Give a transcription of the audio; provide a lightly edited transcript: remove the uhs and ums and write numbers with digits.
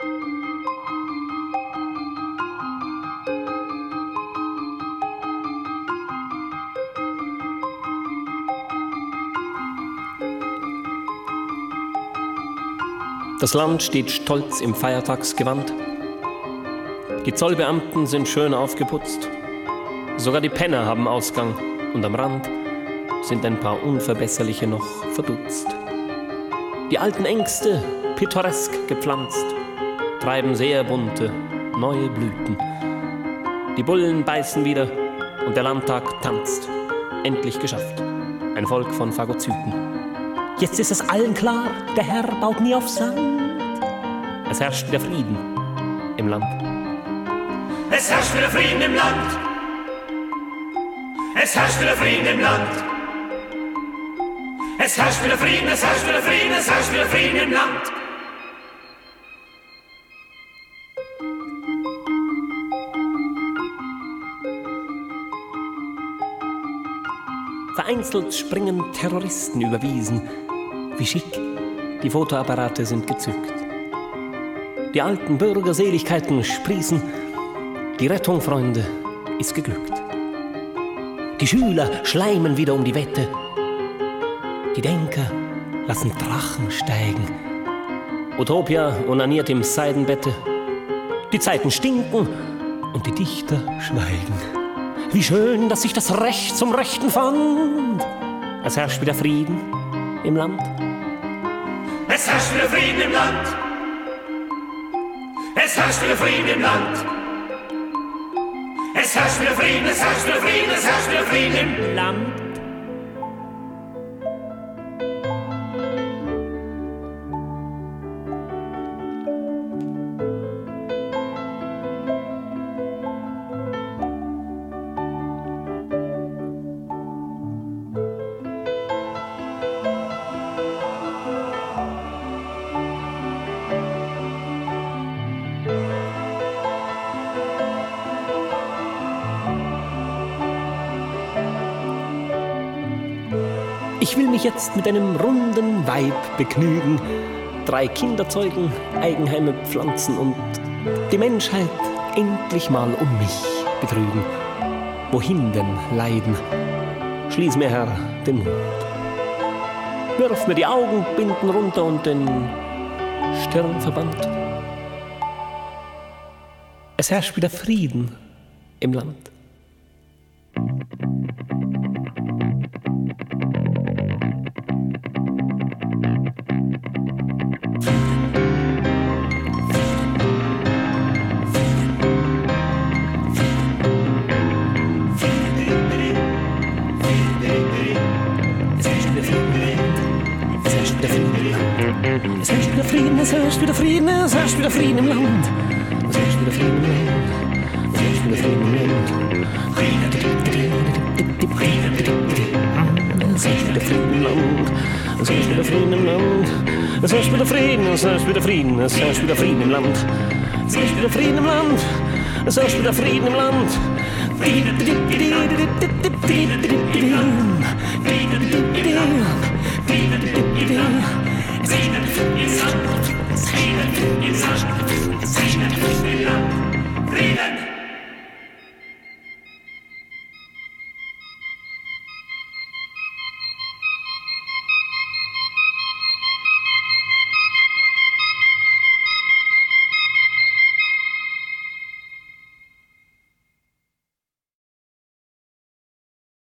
Das Land steht stolz im Feiertagsgewand. Die Zollbeamten sind schön aufgeputzt. Sogar die Penner haben Ausgang und am Rand sind ein paar Unverbesserliche noch verdutzt. Die alten Ängste, pittoresk gepflanzt, treiben sehr bunte, neue Blüten. Die Bullen beißen wieder und der Landtag tanzt. Endlich geschafft. Ein Volk von Phagozyten. Jetzt ist es allen klar, der Herr baut nie auf Sand. Es herrscht wieder Frieden im Land. Es herrscht wieder Frieden im Land. Es herrscht wieder Frieden im Land. Es herrscht wieder Frieden, es herrscht wieder Frieden, es herrscht wieder Frieden im Land. Vereinzelt springen Terroristen über Wiesen. Wie schick, die Fotoapparate sind gezückt. Die alten Bürgerseligkeiten sprießen. Die Rettung, Freunde, ist geglückt. Die Schüler schleimen wieder um die Wette. Die Denker lassen Drachen steigen. Utopia onaniert im Seidenbette. Die Zeiten stinken und die Dichter schweigen. Wie schön, dass sich das Recht zum Rechten fand. Es herrscht wieder Frieden im Land. Es herrscht wieder Frieden im Land. Es herrscht wieder Frieden im Land. Es herrscht wieder Frieden, es herrscht wieder Frieden, es herrscht wieder Frieden im Land. Ich will mich jetzt mit einem runden Weib begnügen, 3 Kinder zeugen, Eigenheime pflanzen und die Menschheit endlich mal um mich betrügen. Wohin denn Leiden? Schließ mir, Herr, den Mund. Wirf mir die Augenbinden runter und den Stirnverband. Es herrscht wieder Frieden im Land. Es herrscht wieder Frieden, es herrscht wieder Frieden, es herrscht wieder Frieden im Land. Es herrscht wieder Frieden im Land. Es herrscht wieder Frieden im Land. Es herrscht wieder Frieden im Land. Es herrscht wieder Frieden im Land. Es herrscht wieder Frieden, es herrscht wieder Frieden, es herrscht wieder Frieden im Land. Es herrscht wieder Frieden im Land. Es herrscht wieder Frieden im Land.